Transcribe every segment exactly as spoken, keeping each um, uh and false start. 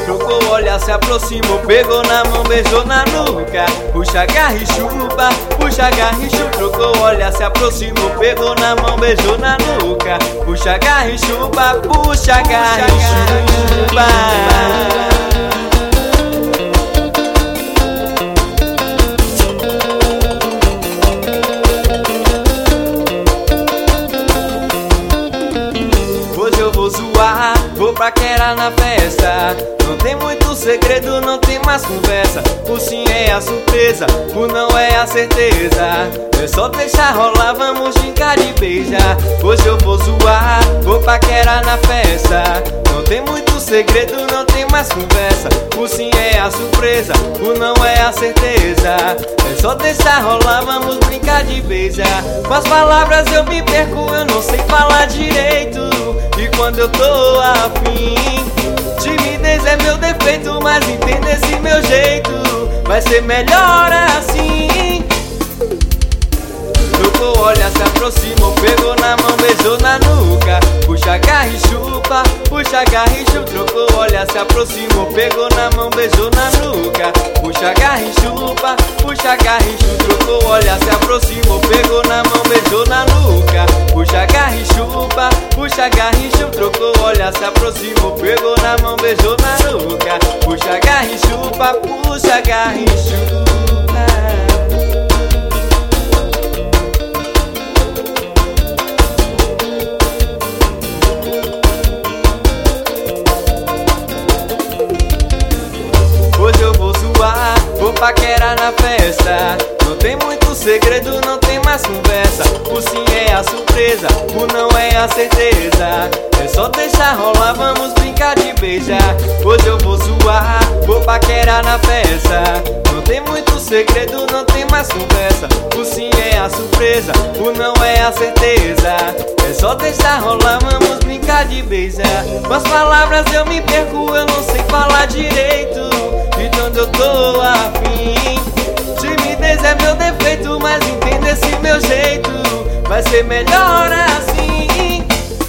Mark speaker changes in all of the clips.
Speaker 1: trocou o olhar, se aproximou, pegou na mão, beijou na nuca. Puxa, agarra e chupa, puxa, agarra e chupa. Trocou o olhar, se aproximou, pegou na mão, beijou na nuca. Puxa, agarra e chupa, puxa, agarra e chupa. Hoje eu vou zoar, vou paquerar na festa. Não tem muito segredo, não tem mais conversa. O sim é a surpresa, o não é a certeza. É só deixar rolar, vamos brincar de beijar. Hoje eu vou zoar, vou paquerar na festa. Não tem muito segredo, não tem mais conversa. O sim é a surpresa, o não é a certeza. É só deixar rolar, vamos brincar de beijar. Com as palavras eu me perco, eu não sei falar direito. E quando eu tô afim, timidez é meu defeito, mas entenda esse meu jeito, vai ser melhor assim. Trocou, olha, se aproximou, pegou na mão, beijou na nuca. Puxa, agarra e chupa, puxa, agarra e chupa. Trocou, olha, se aproximou, pegou na mão, beijou na nuca. Puxa, agarra e chupa, puxa, agarra e chupa. Trocou, olha, se aproximou, pegou na mão, beijou na nuca. Puxa, agarra e chupa, puxa, agarra e chupa. Trocou, olha, se aproximou, pegou na mão, beijou na nuca. Puxa, agarra e chupa, puxa, agarra e chupa. Hoje eu vou zoar, vou paquerar na festa. Não tem muito segredo, não tem mais conversa. O sim é a surpresa, o não é a certeza. É só deixar rolar, vamos brincar de beijar. Hoje eu vou zoar, vou paquerar na festa. Não tem muito segredo, não tem mais conversa. O sim é a surpresa, o não é a certeza. É só deixar rolar, vamos brincar de beijar. Com as palavras eu me perco, eu não sei falar direito. E quando eu tô afim, timidez é meu defeito, mas entenda esse meu jeito, vai ser melhor assim.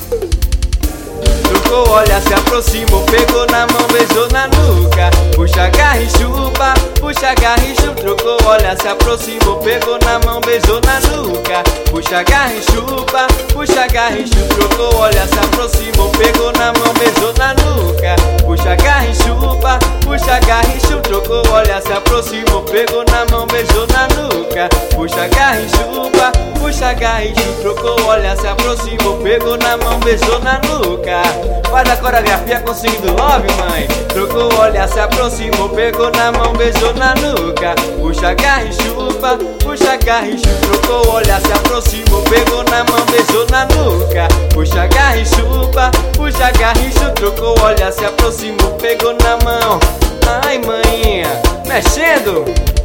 Speaker 1: Trocou, olha, se aproximou, pegou na mão, beijou na nuca. Puxa, agarra e chupa, puxa, agarra e chupa. Trocou, olha, se aproximou, pegou na mão, beijou na nuca. Puxa, agarra e chupa, puxa, agarra e chupa. Trocou, olha, se aproximou, pegou na mão, beijou na nuca. Puxa, agarra e chupa, puxa, agarra e chupa. Trocou, olha, se aproximou, pegou na mão, beijou na nuca. Puxa, agarra e chupa, puxa, agarra e chupa. Trocou, olha, se aproximou, pegou na mão, beijou na nuca. Faz a coreografia com signo do love, mãe. Trocou, olha, se aproximou, pegou na mão, beijou na nuca. Puxa, agarra e chupa, puxa, agarra e chupa. Trocou, olha, se aproximou, pegou na mão, beijou na nuca. Puxa, agarra e chupa, puxa, agarra e chupa. Trocou, olha, se aproximou, pegou na mão. Ai, maninha, mexendo.